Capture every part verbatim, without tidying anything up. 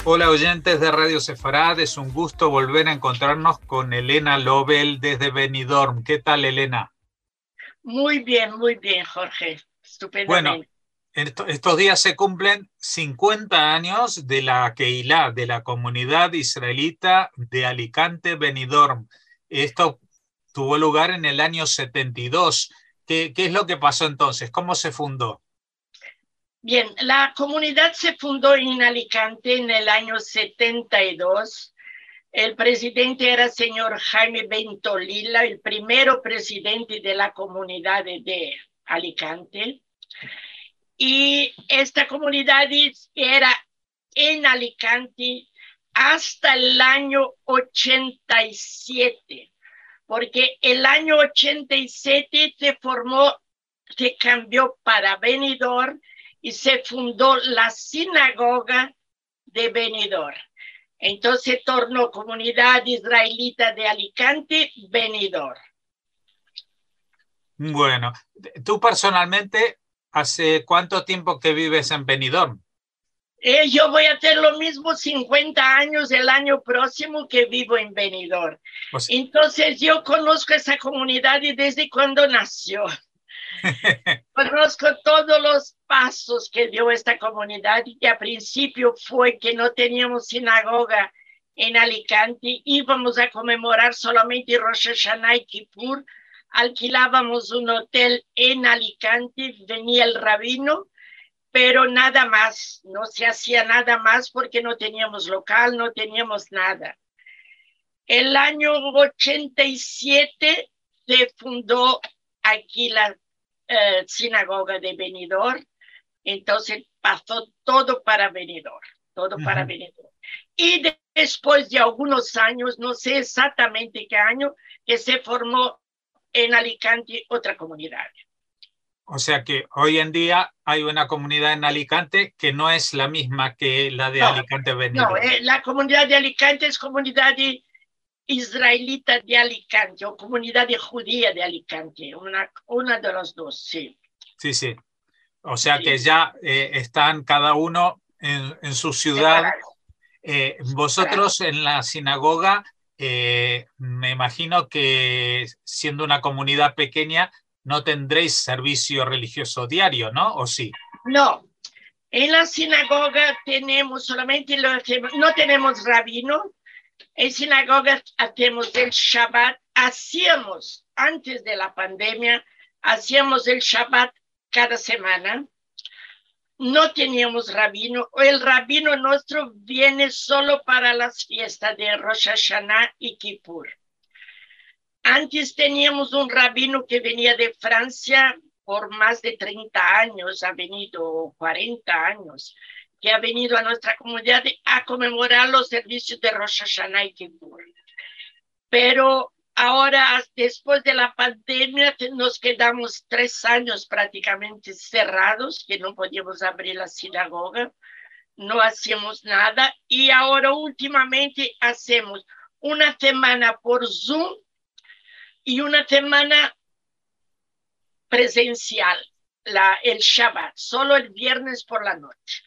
Hola oyentes de Radio Sefarad, es un gusto volver a encontrarnos con Elena Lobel desde Benidorm. ¿Qué tal, Elena? Muy bien, muy bien, Jorge. Bueno, Estupendamente. esto- estos días se cumplen cincuenta años de la Keilah, de la comunidad israelita de Alicante, Benidorm. Esto tuvo lugar en el año setenta y dos. ¿Qué, qué es lo que pasó entonces? ¿Cómo se fundó? Bien, la comunidad se fundó en Alicante en el año setenta y dos. El presidente era señor Jaime Bentolila, el primero presidente de la comunidad de, de Alicante. Y esta comunidad era en Alicante hasta el año ochenta y siete, porque el año ochenta y siete se formó, se cambió para Benidorm y se fundó la sinagoga de Benidorm. Entonces tornó Comunidad Israelita de Alicante, Benidorm. Bueno, tú personalmente, ¿hace cuánto tiempo que vives en Benidorm? Eh, yo voy a hacer lo mismo cincuenta años el año próximo que vivo en Benidorm. O sea, Entonces yo conozco esa comunidad y desde cuando nació. Conozco todos los pasos que dio esta comunidad y que al principio fue que no teníamos sinagoga en Alicante, íbamos a conmemorar solamente Rosh Hashanah y Kippur, alquilábamos un hotel en Alicante, venía el rabino, pero nada más, no se hacía nada más porque no teníamos local, no teníamos nada. El año ochenta y siete se fundó aquí la eh, sinagoga de Benidorm, entonces pasó todo para Benidorm, todo para ujú. Benidorm. Y de, después de algunos años, no sé exactamente qué año, que se formó en Alicante otra comunidad. O sea que hoy en día hay una comunidad en Alicante que no es la misma que la de No, Alicante no, Benidorm. eh, la comunidad de Alicante es comunidad de israelita de Alicante o comunidad de judía de Alicante, una, una de los dos, sí. Sí, sí. O sea que Sí, ya eh, están cada uno en, en su ciudad. separado, Eh, separado. vosotros en la sinagoga, eh, me imagino que siendo una comunidad pequeña, no tendréis servicio religioso diario, ¿no? ¿O sí? No, en la sinagoga tenemos solamente, lo hacemos, no tenemos rabino, en sinagoga hacemos el Shabbat, hacíamos antes de la pandemia, hacíamos el Shabbat cada semana, no teníamos rabino, el rabino nuestro viene solo para las fiestas de Rosh Hashanah y Kippur. Antes teníamos un rabino que venía de Francia por más de treinta años, ha venido cuarenta años, que ha venido a nuestra comunidad a conmemorar los servicios de Rosh Hashanah y Kippur. Pero ahora, después de la pandemia, nos quedamos tres años prácticamente cerrados, que no podíamos abrir la sinagoga, no hacíamos nada, y ahora últimamente hacemos una semana por Zoom y una semana presencial, la, el Shabbat, solo el viernes por la noche.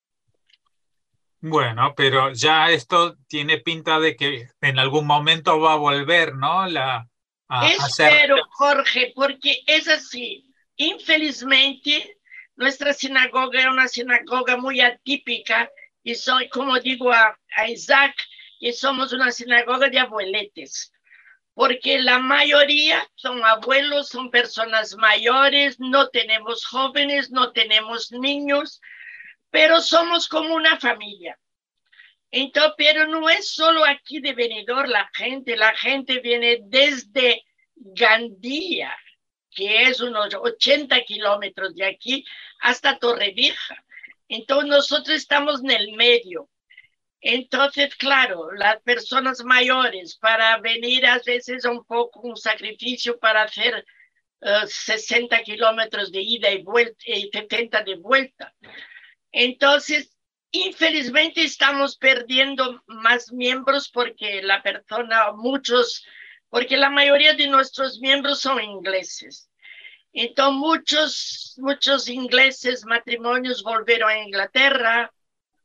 Bueno, pero ya esto tiene pinta de que en algún momento va a volver, ¿no? La, a, a ser. Espero, Jorge, porque es así. Infelizmente, nuestra sinagoga es una sinagoga muy atípica y soy, como digo a, a Isaac, que somos una sinagoga de abueletes, porque la mayoría son abuelos, son personas mayores, no tenemos jóvenes, no tenemos niños, pero somos como una familia. Entonces, pero no es solo aquí de Benidorm la gente, la gente viene desde Gandía, que es unos ochenta kilómetros de aquí, hasta Torrevieja. Entonces nosotros estamos en el medio. Entonces, claro, las personas mayores para venir a veces un poco un sacrificio para hacer uh, sesenta kilómetros de ida y vuelta y setenta de vuelta. Entonces, infelizmente estamos perdiendo más miembros porque la persona, muchos, porque la mayoría de nuestros miembros son ingleses. Entonces, muchos, muchos ingleses matrimonios volvieron a Inglaterra,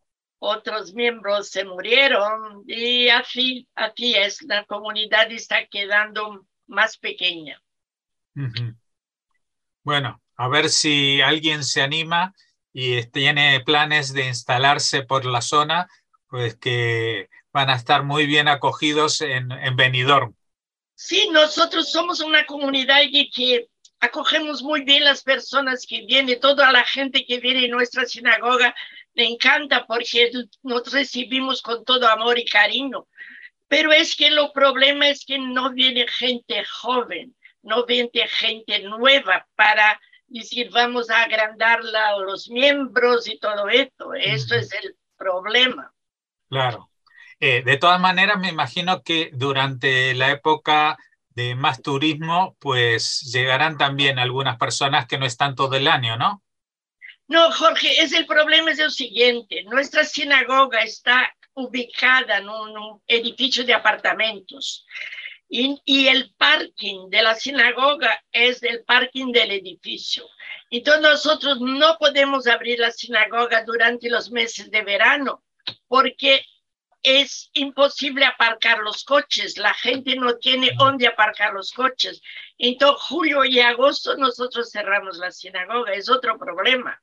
otros miembros se murieron y así, así es, la comunidad está quedando más pequeña. Uh-huh. Bueno, a ver si alguien se anima y tiene planes de instalarse por la zona, pues que van a estar muy bien acogidos en, en Benidorm. Sí, nosotros somos una comunidad que, que acogemos muy bien las personas que vienen, toda la gente que viene a nuestra sinagoga le encanta porque nos recibimos con todo amor y cariño. Pero es que lo problema es que no viene gente joven, no viene gente nueva para decir vamos a agrandar la, los miembros y todo esto. Esto uh-huh. es el problema. Claro. Eh, de todas maneras, me imagino que durante la época de más turismo, pues llegarán también algunas personas que no están todo el año, ¿no? No, Jorge, es el problema es el siguiente. Nuestra sinagoga está ubicada en un, un edificio de apartamentos y, y el parking de la sinagoga es el parking del edificio. Entonces nosotros no podemos abrir la sinagoga durante los meses de verano porque es imposible aparcar los coches, la gente no tiene dónde aparcar los coches. Entonces, julio y agosto nosotros cerramos la sinagoga, es otro problema.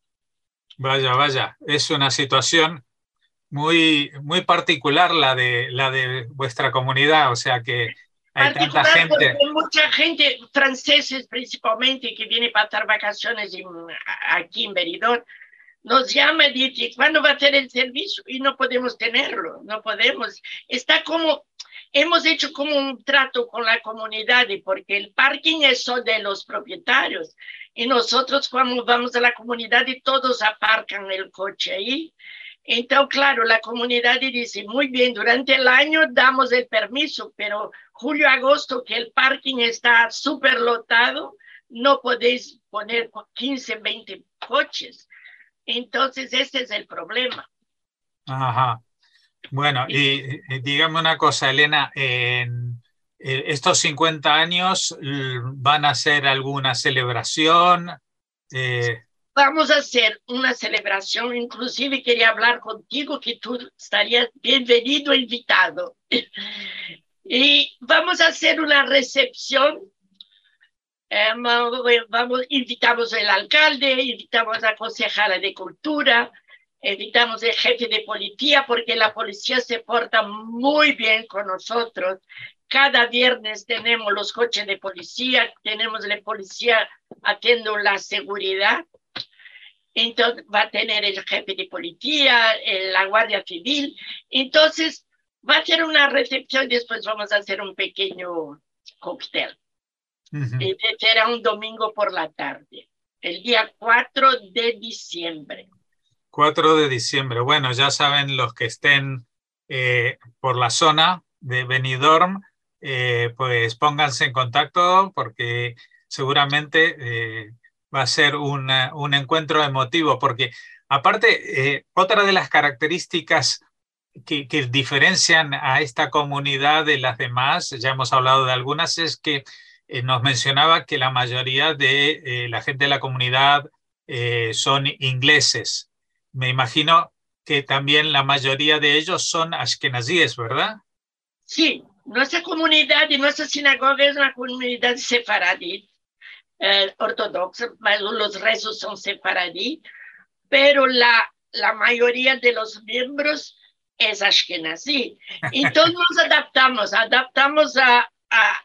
Vaya, vaya, es una situación muy, muy particular la de, la de vuestra comunidad, o sea que hay tanta gente. Hay mucha gente, franceses principalmente, que viene a pasar vacaciones en, aquí en Benidorm, nos llama y dice, ¿cuándo va a ser el servicio? Y no podemos tenerlo, no podemos. Está como, hemos hecho como un trato con la comunidad, porque el parking es de los propietarios. Y nosotros cuando vamos a la comunidad y todos aparcan el coche ahí. Entonces, claro, la comunidad dice, muy bien, durante el año damos el permiso, pero julio, agosto, que el parking está súper lotado, no podéis poner quince, veinte coches. Entonces, este es el problema. Ajá. Bueno, y, y dígame una cosa, Elena, en estos cincuenta años, ¿van a hacer alguna celebración? Eh... Vamos a hacer una celebración, inclusive quería hablar contigo que tú estarías bienvenido, invitado. Y vamos a hacer una recepción. Eh, vamos, invitamos al alcalde, invitamos a la concejala de cultura, invitamos al jefe de policía, porque la policía se porta muy bien con nosotros. Cada viernes tenemos los coches de policía, tenemos la policía haciendo la seguridad. Entonces va a tener el jefe de policía, la Guardia Civil. Entonces va a ser una recepción y después vamos a hacer un pequeño cóctel. Uh-huh. Y será un domingo por la tarde, el día cuatro de diciembre. cuatro de diciembre. Bueno, ya saben los que estén eh, por la zona de Benidorm, eh, pues pónganse en contacto porque seguramente eh, va a ser una, un encuentro emotivo. Porque aparte, eh, otra de las características que, que diferencian a esta comunidad de las demás, ya hemos hablado de algunas, es que Eh, nos mencionaba que la mayoría de eh, la gente de la comunidad eh, son ingleses. Me imagino que también la mayoría de ellos son ashkenazíes, ¿verdad? Sí, nuestra comunidad y nuestra sinagoga es una comunidad sefaradí, eh, ortodoxa, los rezos son sefaradí, pero la, la mayoría de los miembros es ashkenazí. Entonces nos adaptamos, adaptamos a... a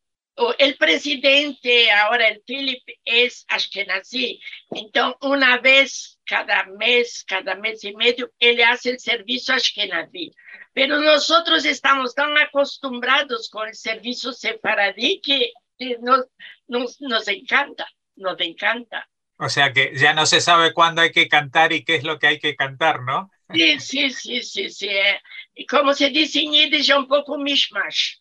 el presidente, ahora el Philip, es ashkenazí. Entonces, una vez cada mes, cada mes y medio, él hace el servicio ashkenazí. Pero nosotros estamos tan acostumbrados con el servicio sefaradí que nos, nos, nos encanta, nos encanta. O sea que ya no se sabe cuándo hay que cantar y qué es lo que hay que cantar, ¿no? Sí, sí, sí, sí, sí. Y como se dice en Yiddish, un poco mishmash.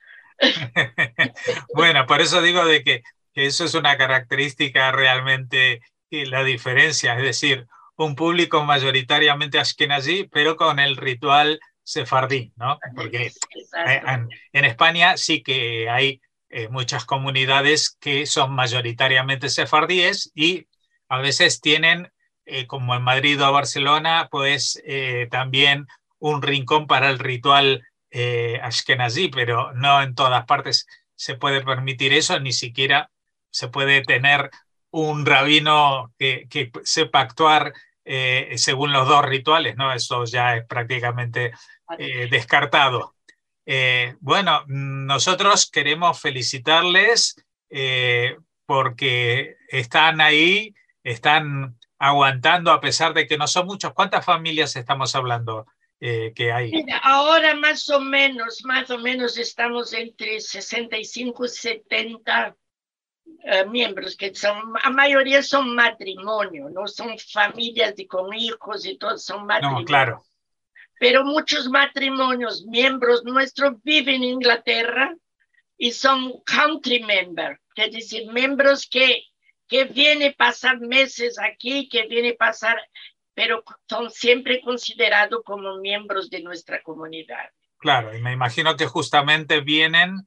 Bueno, por eso digo de que, que eso es una característica realmente que la diferencia, es decir, un público mayoritariamente ashkenazí, pero con el ritual sefardí, ¿no? Porque en, en España sí que hay eh, muchas comunidades que son mayoritariamente sefardíes y a veces tienen eh, como en Madrid o Barcelona, pues eh, también un rincón para el ritual eh, ashkenazí, pero no en todas partes se puede permitir eso, ni siquiera se puede tener un rabino que, que sepa actuar eh, según los dos rituales, ¿no? Eso ya es prácticamente eh, descartado. Eh, bueno, nosotros queremos felicitarles eh, porque están ahí, están aguantando a pesar de que no son muchos. ¿Cuántas familias estamos hablando eh, que hay? Mira, ahora más o menos, más o menos estamos entre sesenta y cinco y setenta uh, miembros, que son, la mayoría son matrimonios, no son familias de, con hijos y todos son matrimonios. No, claro. Pero muchos matrimonios, miembros nuestros, viven en Inglaterra y son country members, es decir, miembros que, que vienen a pasar meses aquí, que vienen a pasar, pero son siempre considerados como miembros de nuestra comunidad. Claro, y me imagino que justamente vienen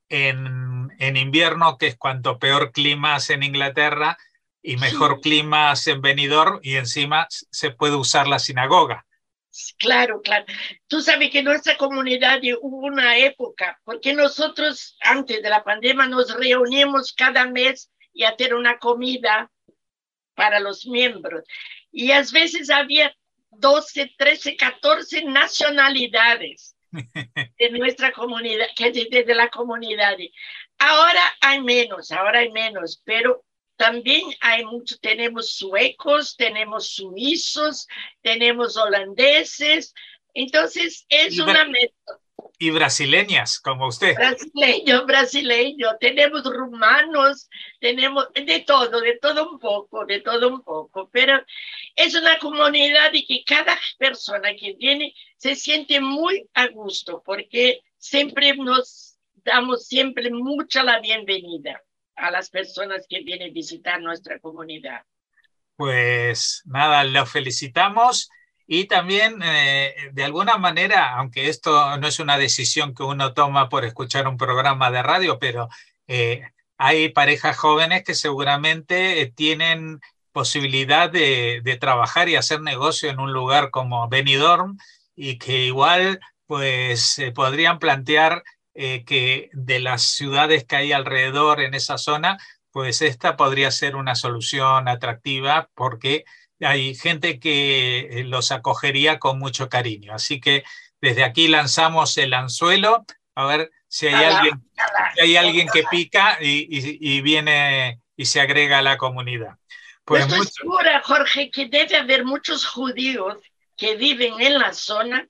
en, en invierno, que es cuanto peor clima hace en Inglaterra, y mejor sí. clima hace en Benidorm, y encima se puede usar la sinagoga. Claro, claro. Tú sabes que en nuestra comunidad hubo una época, porque nosotros antes de la pandemia nos reuníamos cada mes y hacer una comida para los miembros. Y a veces había doce, trece, catorce nacionalidades de nuestra comunidad, que de, de la comunidad. Ahora hay menos, ahora hay menos, pero también hay mucho, tenemos suecos, tenemos suizos, tenemos holandeses, entonces es y una mezcla. Y brasileñas, como usted. Brasileño, brasileño, tenemos rumanos, tenemos de todo, de todo un poco, de todo un poco, pero es una comunidad y que cada persona que viene se siente muy a gusto, porque siempre nos damos siempre mucha la bienvenida a las personas que vienen a visitar nuestra comunidad. Pues nada, los felicitamos y también eh, de alguna manera, aunque esto no es una decisión que uno toma por escuchar un programa de radio, pero eh, hay parejas jóvenes que seguramente tienen posibilidad de, de trabajar y hacer negocio en un lugar como Benidorm y que igual pues eh, podrían plantear eh, que de las ciudades que hay alrededor en esa zona, pues esta podría ser una solución atractiva porque hay gente que los acogería con mucho cariño. Así que desde aquí lanzamos el anzuelo, a ver si hay alguien, si hay alguien que pica y, y, y viene y se agrega a la comunidad. Pues estoy mucho... segura, Jorge, que debe haber muchos judíos que viven en la zona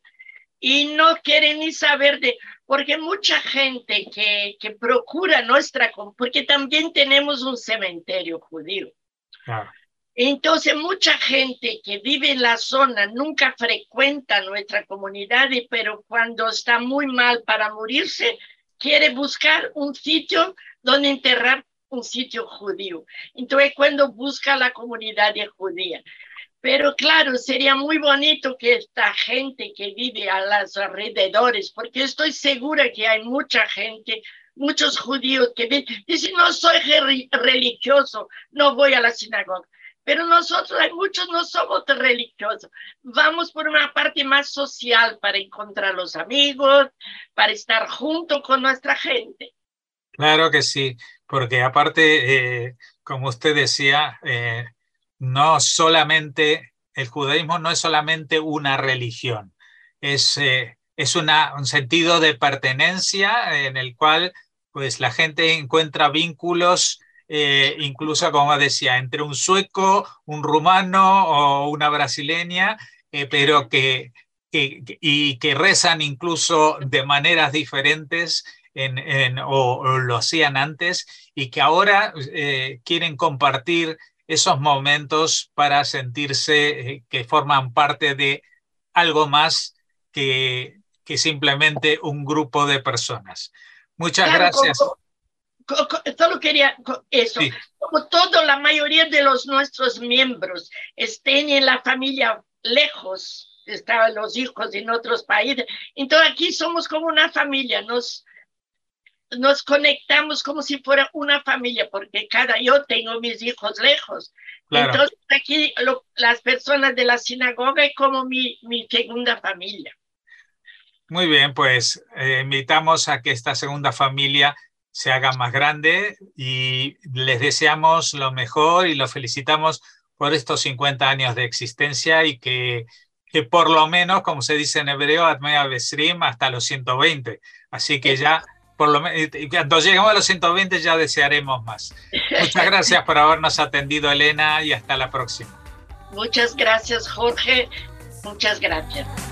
y no quieren ni saber de... Porque mucha gente que, que procura nuestra... Porque también tenemos un cementerio judío. Claro. Entonces, mucha gente que vive en la zona nunca frecuenta nuestra comunidad, pero cuando está muy mal para morirse, quiere buscar un sitio donde enterrar un sitio judío. Entonces, cuando busca la comunidad judía. Pero claro, sería muy bonito que esta gente que vive a los alrededores, porque estoy segura que hay mucha gente, muchos judíos que dicen, no soy religioso, no voy a la sinagoga. Pero nosotros, hay muchos no somos religiosos. Vamos por una parte más social para encontrar los amigos, para estar junto con nuestra gente. Claro que sí, porque aparte, eh, como usted decía, eh, no solamente, el judaísmo no es solamente una religión, es, eh, es una, un sentido de pertenencia en el cual pues, la gente encuentra vínculos, eh, incluso como decía, entre un sueco, un rumano o una brasileña, eh, pero que, que, y que rezan incluso de maneras diferentes. En, en, o, o lo hacían antes y que ahora eh, quieren compartir esos momentos para sentirse eh, que forman parte de algo más que, que simplemente un grupo de personas. Muchas claro, gracias. Como, como, solo quería eso. Sí. Como toda la mayoría de los nuestros miembros estén en la familia lejos, estaban los hijos en otros países, entonces aquí somos como una familia, nos nos conectamos como si fuera una familia, porque cada yo tengo mis hijos lejos. Claro. Entonces aquí lo, las personas de la sinagoga es como mi, mi segunda familia. Muy bien, pues eh, invitamos a que esta segunda familia se haga más grande y les deseamos lo mejor y los felicitamos por estos cincuenta años de existencia y que, que por lo menos, como se dice en hebreo, Admea Besrim hasta los ciento veinte. Así que ya, por lo menos, cuando lleguemos a los ciento veinte ya desearemos más. Muchas gracias por habernos atendido, Elena, y hasta la próxima. Muchas gracias, Jorge. Muchas gracias.